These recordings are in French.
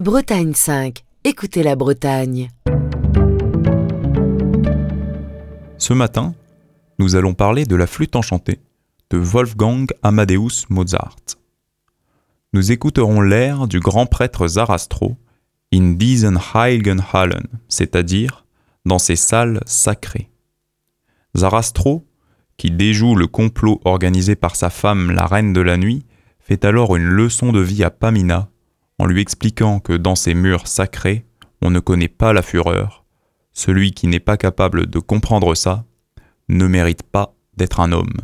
Bretagne 5, écoutez la Bretagne. Ce matin, nous allons parler de la flûte enchantée de Wolfgang Amadeus Mozart. Nous écouterons l'air du grand prêtre Sarastro in diesen heiligen Hallen, c'est-à-dire dans ces salles sacrées. Sarastro, qui déjoue le complot organisé par sa femme, la reine de la nuit, fait alors une leçon de vie à Pamina, en lui expliquant que dans ces murs sacrés, on ne connaît pas la fureur. Celui qui n'est pas capable de comprendre ça ne mérite pas d'être un homme.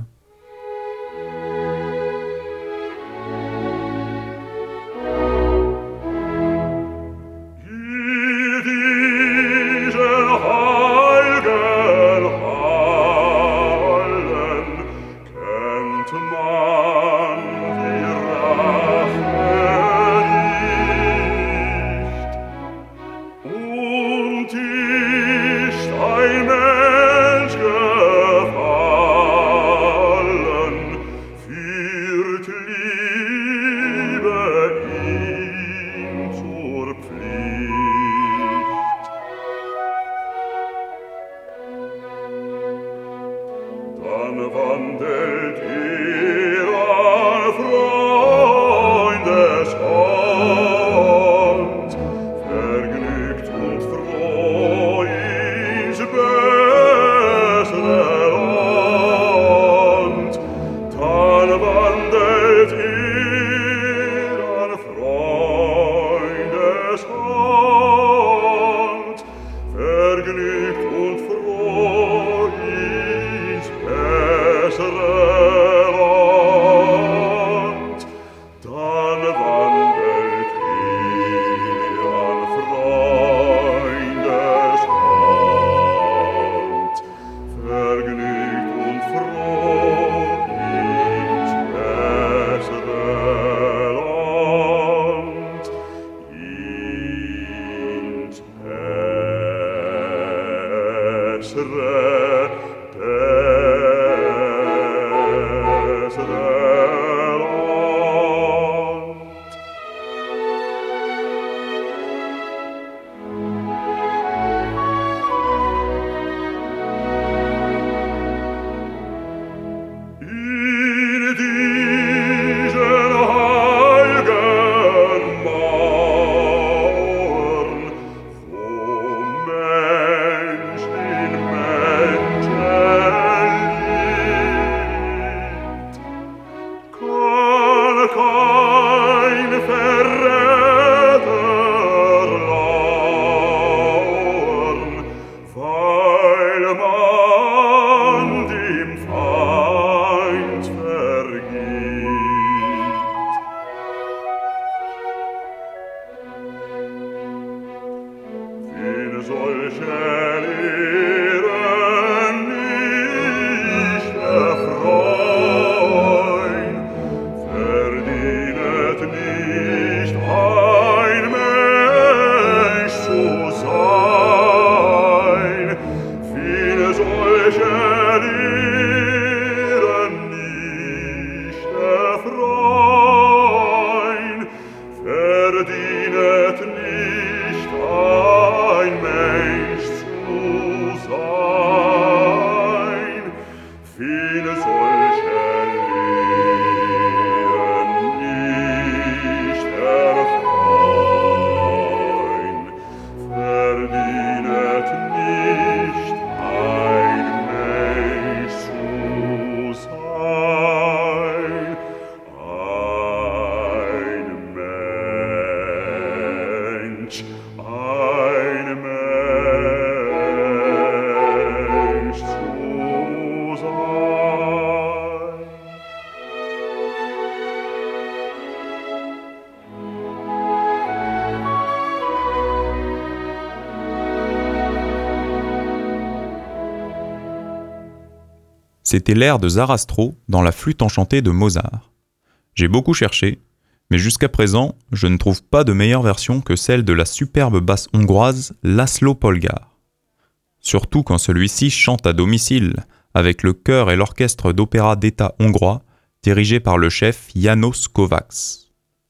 C'était l'air de Sarastro dans la flûte enchantée de Mozart. J'ai beaucoup cherché, mais jusqu'à présent, je ne trouve pas de meilleure version que celle de la superbe basse hongroise László Polgár. Surtout quand celui-ci chante à domicile, avec le chœur et l'orchestre d'opéra d'État hongrois, dirigé par le chef János Kovács.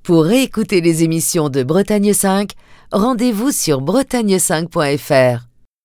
Pour réécouter les émissions de Bretagne 5, rendez-vous sur bretagne5.fr.